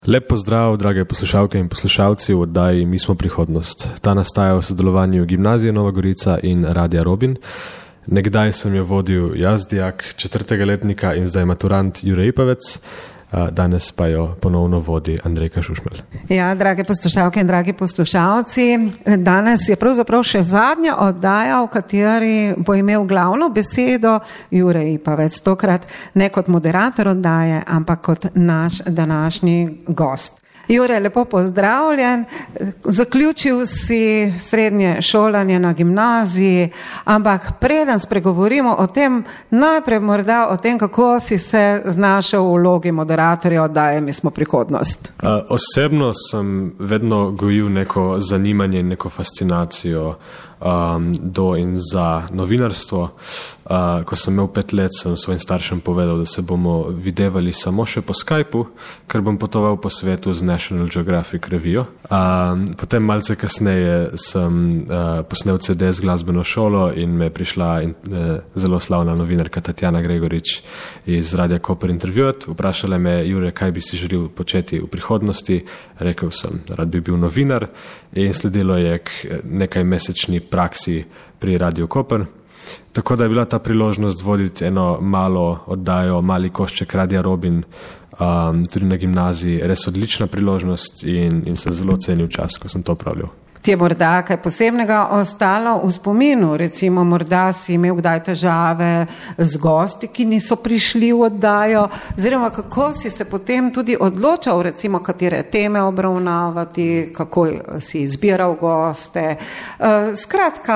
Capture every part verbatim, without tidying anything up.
Lep pozdrav, drage poslušalke in poslušalci v oddaji Mi smo prihodnost. Ta nastaja v sodelovanju Gimnazije Nova Gorica in Radia Robin. Nekdaj sem jo vodil jaz, dijak četrtega letnika in zdaj maturant Jure Ipavec, danes pa jo ponovno vodi Andrejka Šušmelj. Ja, drage poslušalke in dragi poslušalci, danes je pravzaprav še zadnja oddaja, v kateri bo imel glavno besedo Jure Ipavec, tokrat ne kot moderator oddaje, ampak kot naš današnji gost. Jure, lepo pozdravljen. Zaključil si srednje šolanje na gimnaziji, ampak preden spregovorimo o tem, najprej morda o tem, kako si se znašel v vlogi moderatorja oddaje Mi smo prihodnost. Uh, osebno sem vedno gojil neko zanimanje, neko fascinacijo um, do in za novinarstvo. Uh, ko sem imel pet let, sem svojim staršem povedal, da se bomo videvali samo še po Skypeu, ker bom potoval po svetu z National Geographic revijo. Um, potem malce kasneje sem uh, posnel C D z glasbeno šolo in me je prišla in, uh, zelo slavna novinarka Tatjana Gregorič iz Radia Koper intervjuat. Vprašala me, Jure, kaj bi si želel početi v prihodnosti. Rekel sem, rad bi bil novinar in sledilo je k nekaj mesečni praksi pri Radio Koper. Tako da je bila ta priložnost voditi eno malo oddajo, mali košček Radia Robin, um, tudi na gimnaziji, res odlična priložnost in, in sem zelo cenil čas, ko sem to pravljal. Ti je morda kaj posebnega ostalo v spominu? Recimo, morda si imel kdaj težave z gosti, ki niso prišli v oddajo, oziroma kako si se potem tudi odločal, recimo, katere teme obravnavati, kako si izbiral goste. Skratka,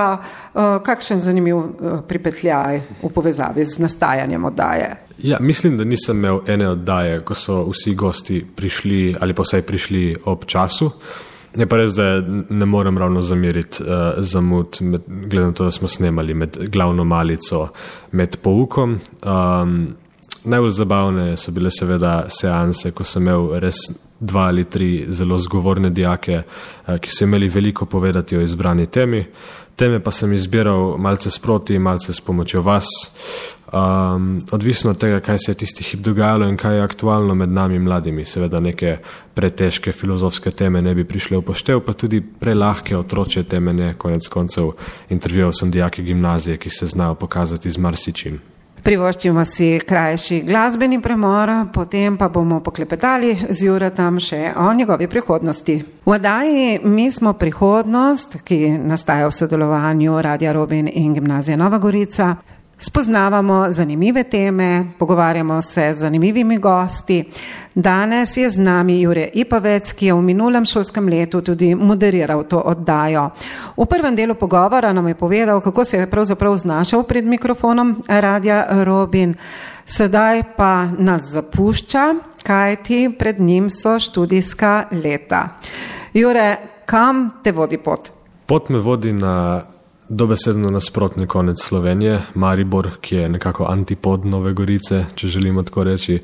kakšen zanimiv pripetljaj v povezavi z nastajanjem oddaje? Ja, mislim, da nisem imel ene oddaje, ko so vsi gosti prišli ali pa vsaj prišli ob času. Je pa res, da ne morem ravno zameriti uh, zamud, med, glede na to, da smo snemali med glavno malico, med poukom. Um, najbolj zabavne so bile seveda seanse, ko sem imel res dva ali tri zelo zgovorne dijake, uh, ki so imeli veliko povedati o izbrani temi. Teme pa sem izbiral malce sproti, malce s pomočjo vas. Um, odvisno od tega, kaj se je tisti hip dogajalo in kaj je aktualno med nami mladimi. Seveda neke pretežke filozofske teme ne bi prišle v poštev, pa tudi prelahke otročje teme ne. Konec koncev intervjuval sem dijake gimnazije, ki se znajo pokazati z marsičim. Privoščimo si krajši glasbeni premor, potem pa bomo poklepetali z Juretom še o njegovi prihodnosti. V oddaji Mi smo prihodnost, ki nastaja v sodelovanju Radia Robin in Gimnazije Nova Gorica, spoznavamo zanimive teme, pogovarjamo se z zanimivimi gosti. Danes je z nami Jure Ipavec, ki je v minulem šolskem letu tudi moderiral to oddajo. V prvem delu pogovora nam je povedal, kako se je pravzaprav znašel pred mikrofonom Radia Robin. Sedaj pa nas zapušča, kajti pred njim so študijska leta. Jure, kam te vodi pot? Pot me vodi na dobesedno nasprotni konec Slovenije, Maribor, ki je nekako antipod Nove Gorice, če želimo tako reči,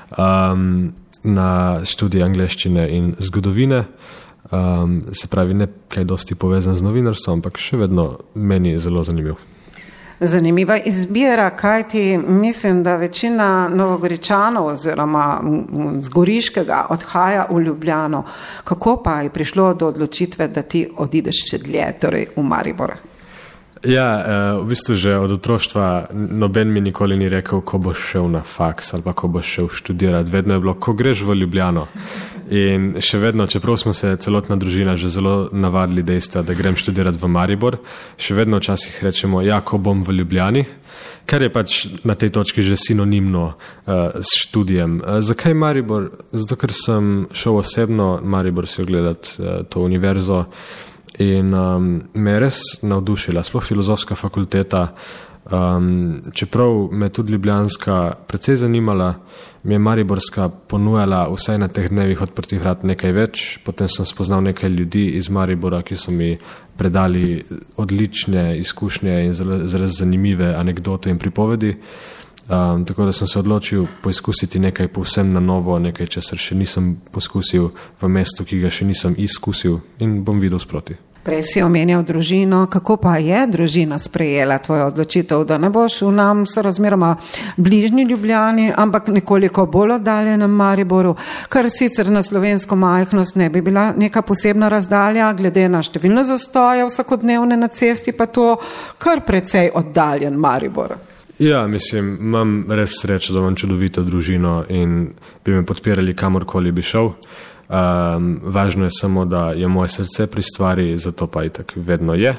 um, na študij angleščine in zgodovine. Um, se pravi, ne kaj dosti povezan z novinarstvom, ampak še vedno meni zelo zanimiv. Zanimiva izbira, kajti mislim, da večina Novogoričanov oziroma z Goriškega odhaja v Ljubljano. Kako pa je prišlo do odločitve, da ti odideš še dlje, torej v Maribor? Ja, v bistvu že od otroštva noben mi nikoli ni rekel, ko boš šel na faks ali pa ko boš šel študirati. Vedno je bilo, ko greš v Ljubljano. In še vedno, čeprav smo se celotna družina že zelo navadili dejstva, da grem študirati v Maribor, še vedno včasih rečemo, ja, ko bom v Ljubljani, kar je pač na tej točki že sinonimno uh, s študijem. Uh, zakaj Maribor? Zato, ker sem šel osebno Maribor si ogledati uh, to univerzo, in um, me je res navdušila, sploh filozofska fakulteta. Um, čeprav me tudi ljubljanska precej zanimala, mi je mariborska ponujala vsaj na teh dnevih odprtih vrat nekaj več. Potem sem spoznal nekaj ljudi iz Maribora, ki so mi predali odlične izkušnje in zelo, zelo zanimive anekdote in pripovedi. Um, tako da sem se odločil poizkusiti nekaj povsem na novo, nekaj, česar še nisem poskusil v mestu, ki ga še nisem izkusil, in bom videl sproti. Prej si omenjal družino, kako pa je družina sprejela tvojo odločitev, da ne boš v nam so razmeroma bližnji Ljubljani, ampak nekoliko bolj oddaljenem Mariboru, kar sicer na slovensko majhnost ne bi bila neka posebna razdalja, glede na številne zastoje vsakodnevne na cesti, pa to kar precej oddaljen Maribor. Ja, mislim, imam res srečo, da imam čudovito družino in bi me podpirali kamorkoli bi šel. Um, važno je samo, da je moje srce pri stvari, zato pa itak vedno je.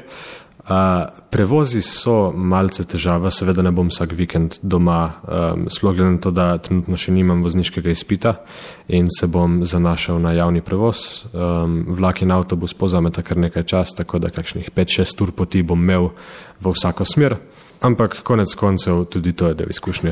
Uh, prevozi so malce težava, seveda ne bom vsak vikend doma, um, sploh glede na to, da trenutno še nimam vozniškega izpita in se bom zanašal na javni prevoz. Um, vlak in avtobus pozameta kar nekaj čas, tako da kakšnih pet šest ur poti bom imel v vsako smer, ampak konec koncev tudi to je del izkušnje.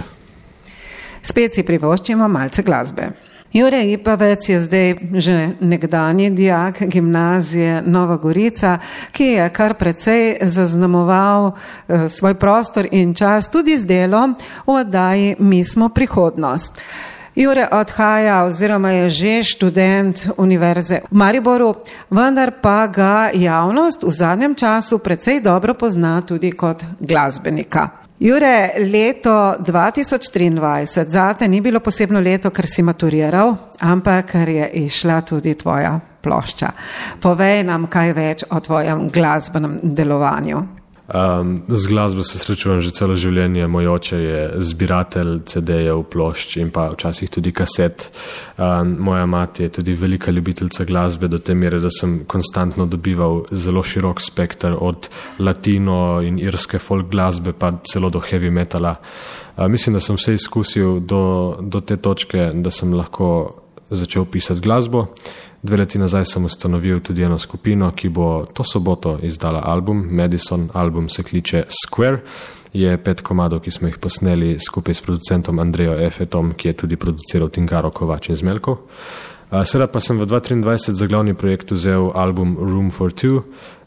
Spet si privoščimo malce glasbe. Jure Ipavec je zdaj že nekdanji dijak gimnazije Nova Gorica, ki je kar precej zaznamoval eh, svoj prostor in čas tudi z delom v oddaji Mi smo prihodnost. Jure odhaja oziroma je že študent Univerze v Mariboru, vendar pa ga javnost v zadnjem času precej dobro pozna tudi kot glasbenika. Jure, leto dva tisoč triindvajset zate ni bilo posebno leto, ker si maturiral, ampak ker je išla tudi tvoja plošča. Povej nam kaj več o tvojem glasbenem delovanju. Um, z glasbo se srečujem že celo življenje. Moj oče je zbiratelj ce de-jev, plošč in pa včasih tudi kaset. Um, moja mati je tudi velika ljubiteljca glasbe do te mere, da sem konstantno dobival zelo širok spekter od latino in irske folk glasbe pa celo do heavy metala. Uh, mislim, da sem vse izkusil do, do te točke, da sem lahko začel pisati glasbo. Dve leti nazaj sem ustanovil tudi eno skupino, ki bo to soboto izdala album, Madison, album se kliče Square, je pet komadov, ki smo jih posneli skupaj s producentom Andrejo Efetom, ki je tudi produciral Tingaro, Kovač in Zmelkov. Seveda pa sem v dva tisoč triindvajset za glavni projekt vzel album Room for Two,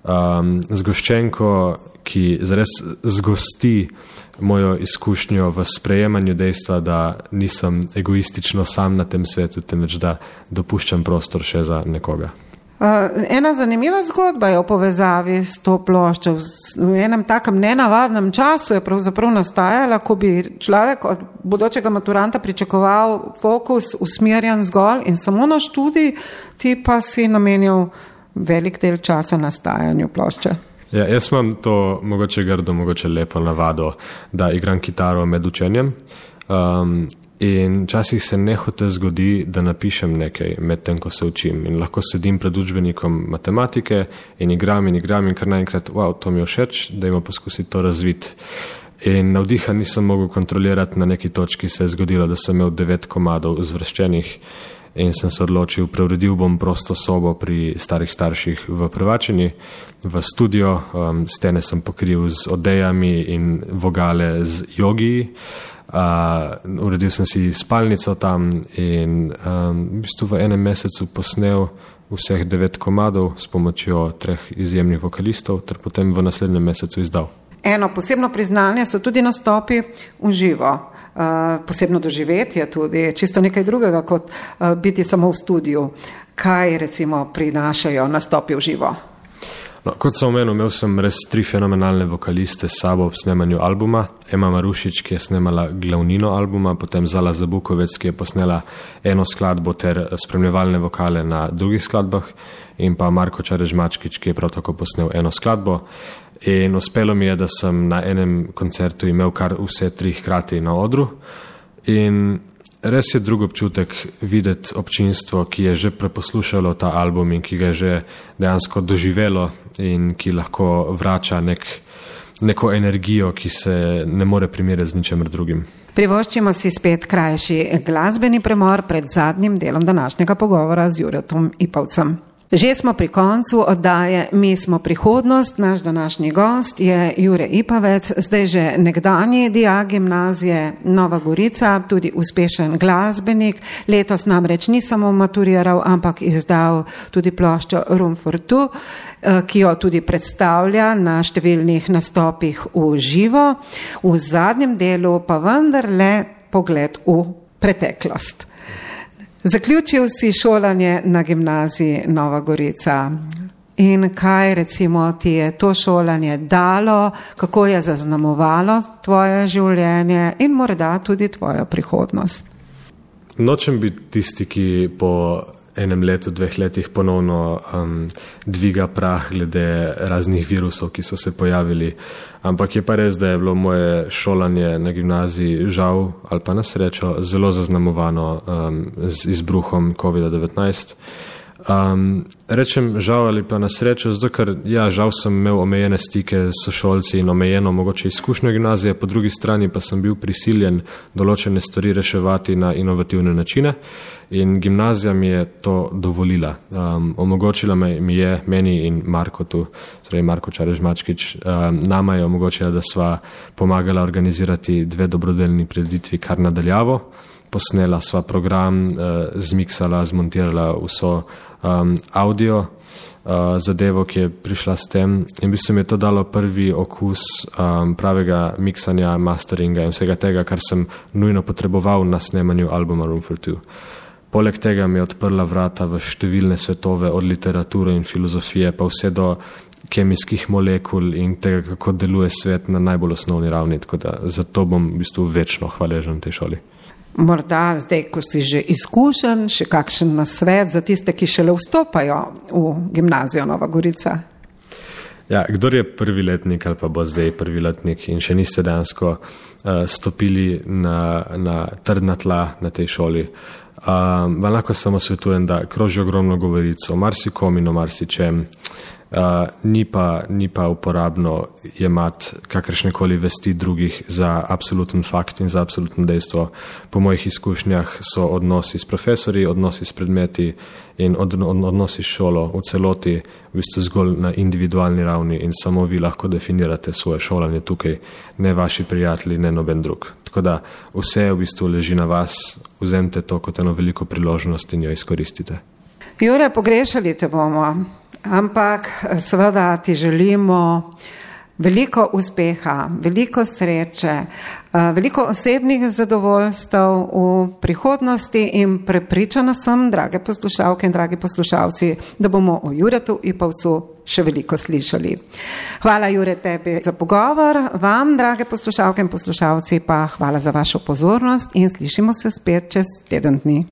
um, zgoščenko, ki zares zgosti mojo izkušnjo v sprejemanju dejstva, da nisem egoistično sam na tem svetu, temveč da dopuščam prostor še za nekoga. Uh, ena zanimiva zgodba je o povezavi s to ploščo. V enem takem nenavadnem času je pravzaprav nastajala, ko bi človek od bodočega maturanta pričakoval fokus usmerjen zgolj in samo na študij, ti pa si namenil velik del časa nastajanju plošče. Ja, jaz imam to mogoče grdo, mogoče lepo navado, da igram kitaro med učenjem um, in časih se nehote zgodi, da napišem nekaj med tem, ko se učim in lahko sedim pred učbenikom matematike in igram in igram in kar naenkrat, wow, to mi je všeč, dajmo poskusiti to razviti. In navdiha nisem mogel kontrolirati, na neki točki se je zgodilo, da sem imel devet komadov zvrščenih in sem se odločil, preuredil bom prosto sobo pri starih starših v Prevačini, v studio, um, stene sem pokril z odejami in vogale z jogiji, uh, uredil sem si spalnico tam in um, v bistvu v enem mesecu posnel vseh devet komadov s pomočjo treh izjemnih vokalistov ter potem v naslednjem mesecu izdal. Eno posebno priznanje so tudi nastopi v živo. Uh, posebno doživetje tudi, čisto nekaj drugega, kot uh, biti samo v studiu. Kaj recimo prinašajo nastopi v živo? No, kot sem omenil, imel sem res tri fenomenalne vokaliste s sabo ob snemanju albuma. Ema Marušič, ki je snemala glavnino albuma, potem Zala Zabukovec, ki je posnela eno skladbo ter spremljevalne vokale na drugih skladbah in pa Marko Čarež-Mačkič, ki je prav tako posnel eno skladbo. In uspelo mi je, da sem na enem koncertu imel kar vse tri hkrati na odru in res je drug občutek videti občinstvo, ki je že preposlušalo ta album in ki ga je že dejansko doživelo in ki lahko vrača nek, neko energijo, ki se ne more primerjati z ničemer drugim. Privoščimo si spet krajši glasbeni premor pred zadnjim delom današnjega pogovora z Juretom Ipavcem. Že smo pri koncu oddaje Mi smo prihodnost. Naš današnji gost je Jure Ipavec, zdaj že nekdanji dijak gimnazije Nova Gorica, tudi uspešen glasbenik. Letos namreč ni samo maturiral, ampak izdal tudi ploščo Room for Two, ki jo tudi predstavlja na številnih nastopih v živo. V zadnjem delu pa vendarle pogled v preteklost. Zaključil si šolanje na gimnaziji Nova Gorica. in kaj recimo ti je to šolanje dalo, kako je zaznamovalo tvoje življenje in morda tudi tvojo prihodnost. Nočem biti tisti, ki po enem letu, dveh letih ponovno um, dviga prah glede raznih virusov, ki so se pojavili. Ampak je pa res, da je bilo moje šolanje na gimnaziji žal ali pa na srečo zelo zaznamovano um, z izbruhom kovida devetnajst. Um, rečem žal ali pa na srečo, zato ker ja, žal sem imel omejene stike s sošolci in omejeno mogoče izkušnjo gimnazije, po drugi strani pa sem bil prisiljen določene stvari reševati na inovativne načine in gimnazija mi je to dovolila. Um, omogočila mi je, meni in Markotu, torej Marko Čarež-Mačkič, um, nama je omogočila, da sva pomagala organizirati dve dobrodelni prireditvi kar nadaljavo. Posnela sva program, uh, zmiksala, zmontirala vso um, audio uh, zadevo, ki je prišla s tem. In v bistvu mi je to dalo prvi okus um, pravega miksanja, masteringa in vsega tega, kar sem nujno potreboval na snemanju albuma Room for Two. Poleg tega mi je odprla vrata v številne svetove, od literature in filozofije, pa vse do kemijskih molekul in tega, kako deluje svet na najbolj osnovni ravni. Tako da zato bom v bistvu večno hvaležen tej šoli. Morda zdaj, ko si že izkušen, še kakšen nasvet za tiste, ki šele vstopajo v gimnazijo Nova Gorica? Ja, kdor je prvi letnik ali pa bo zdaj prvi letnik in še niste dejansko uh, stopili na, na trdna tla na tej šoli, uh, vam lahko samo svetujem, da kroži ogromno govoric o marsikom in o marsičem. Uh, ni, pa, ni pa uporabno jemati kakršnekoli vesti drugih za absoluten fakt in za absolutno dejstvo. Po mojih izkušnjah so odnosi s profesori, odnosi s predmeti in od, od, odnosi s šolo v celoti v bistvu zgolj na individualni ravni in samo vi lahko definirate svoje šolanje tukaj, ne vaši prijatelji, ne noben drug. Tako da vse v bistvu leži na vas, vzemite to kot eno veliko priložnost in jo izkoristite. Jure, pogrešali te bomo, ampak seveda ti želimo veliko uspeha, veliko sreče, veliko osebnih zadovoljstev v prihodnosti in prepričana sem, drage poslušalke in dragi poslušalci, da bomo o Juretu Ipavcu še veliko slišali. Hvala, Jure, tebi za pogovor, vam, drage poslušalke in poslušalci, pa hvala za vašo pozornost in slišimo se spet čez teden dni.